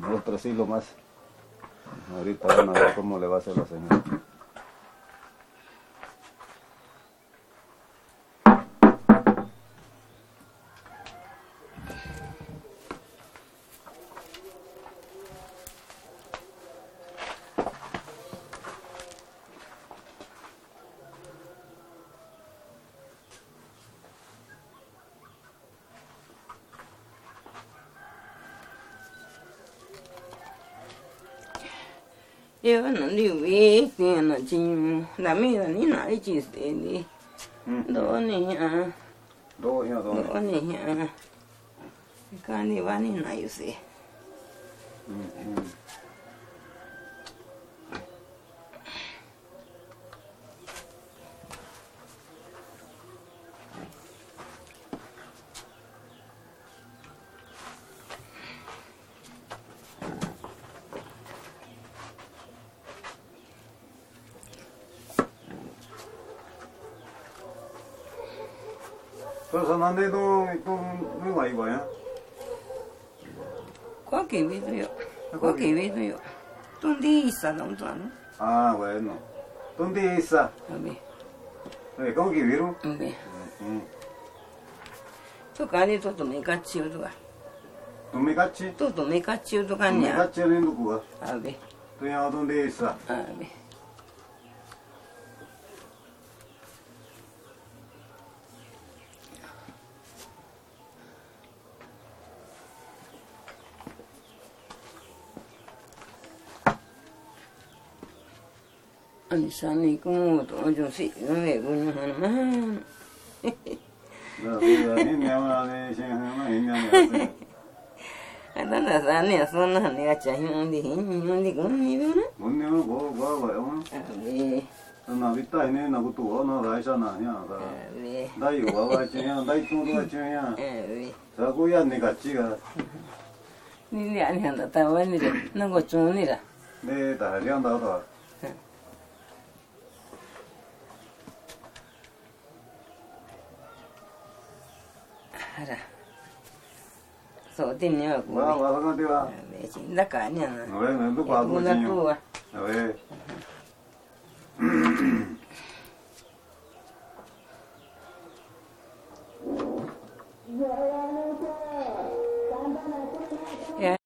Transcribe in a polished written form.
otro siglo más. Ahorita van a ver cómo le va a hacer la señora. Yo no digo que no ching, la mía ni nada chiste ni do niña, Do niña, cani va ni nada yo sé. 그래서 난데도 누가 이거야? Qualquer vez eu. Tundi isso não tá, não? Ah, bueno. ¿Dónde está? Bem. ¿Cómo que vieron? Bem. Tu cani todo me cachio tu. ¿Dónde cachi? Todo me cachio tu ¿Dónde cani. cachi en Lucuba? A ver. ¿Tú ya dónde está? A ver. Anh Sani cũng tôi cho sĩ nó về cũng như hẳn mà. Bây giờ hình nhau là này, xem hình nhau là Anh ta Sani à son hẳn đi chạy nhưng đi cũng như thế đó. muốn nhau có vậy không? Về. Nó bị tai nên nó cũng tủa nó lại sao nào nhá. Về. Đây có vậy chứ nhá, đây tu tu chứ nhá. Về. Sao cũng yên này 같이 가. Ni anh hẳn ta vào ni đấy, nó có chung ni là. 네, 다 리안다 더. Ara. So tin nhớ của. 와, 와, 가디 와. Về chính là cả nhà. 왜, 너 누구 하고 Cũng là 있냐? tu à.